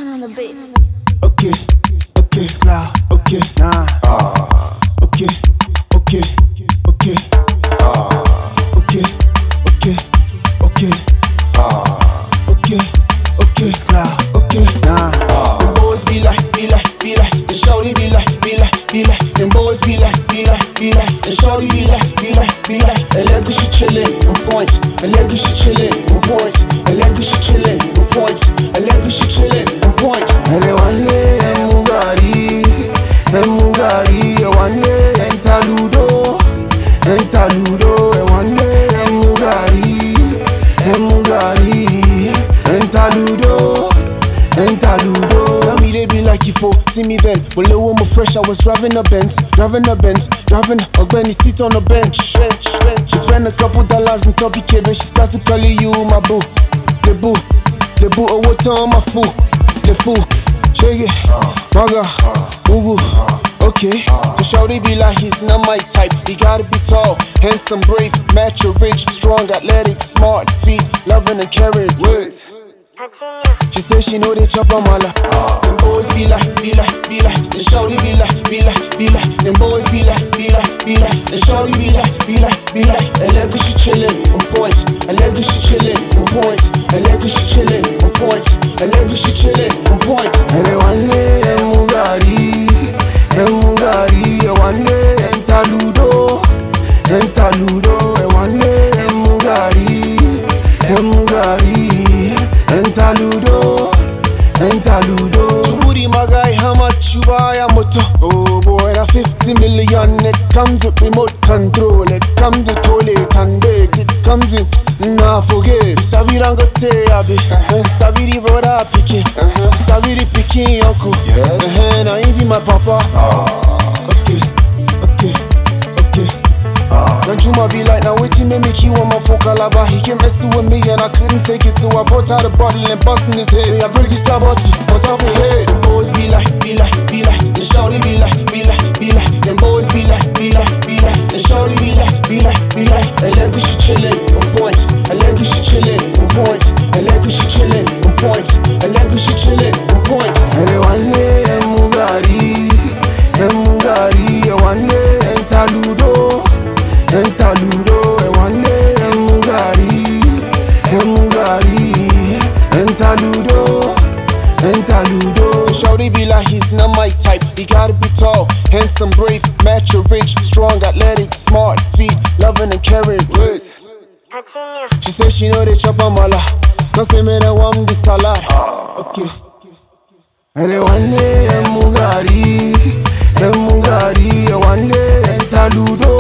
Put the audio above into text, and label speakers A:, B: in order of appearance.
A: Can on the beat.
B: Okay, it's cloud. Okay, nah. Okay, okay, okay. Okay, it's cloud. Okay, nah. Them boys be like. The shorty be like. Them boys be like. The shorty be like. Legacy chillin' on point. Legacy chillin' on point. Legacy chillin' on point. Legacy chillin' on point. And they one day Mugari, one day Entaludo, and one day Mugari, Entaludo. Tell me they be like you for, see me then. Well, low on my fresh, I was driving a Benz, driving a Benny seat on the bench. She spent a couple dollars on Toby Kid, she started calling you my boo. The boo, oh what time my fool, the fool. Shake it, maga, ugu, okay. So shawty be like he's not my type. He gotta be tall, handsome, brave, mature, rich, strong, athletic, smart, feet, loving and caring words. She says she know they chop on mala. Them boys be like. The shawty be like. Them boys be like. The shawty be like. A legacy chillin' on point. A legacy chillin' on point. A legacy chillin' on point. A legacy chillin' on point. And they one day Mugari, one day Entaludo, and one day Mugari, Entaludo. Chuburi magai, how much you buy a motor? Oh boy, that 50 million. It comes with remote control. It comes with toilet and bake. It comes with, nah forget. Sabirangote abi, Sabiri brother picking, Sabiri picking uncle. Now he be my papa. Okay. Danjuma be like, now waiting me make you on my focal lava. He came messing with me and I couldn't take it, so I brought out a bottle and busting his head. I break this star bottle, on top of head. Them boys be like. The shawty be like. Them boys be like. The shawty be like. A legacy chillin' on point. A legacy chillin' on point. A legacy chillin' on point. A legacy chillin' on point. And they one day Mugari, one day Entaludo, and one day Mugari, Entaludo. Shawty be like he's not my type. He gotta be tall, handsome, brave, mature, rich, strong, athletic, smart, feet, loving and caring words. She says she know they chop on mala. Cause they made a warm the salad. Okay. And they one day Mugari, one day Entaludo.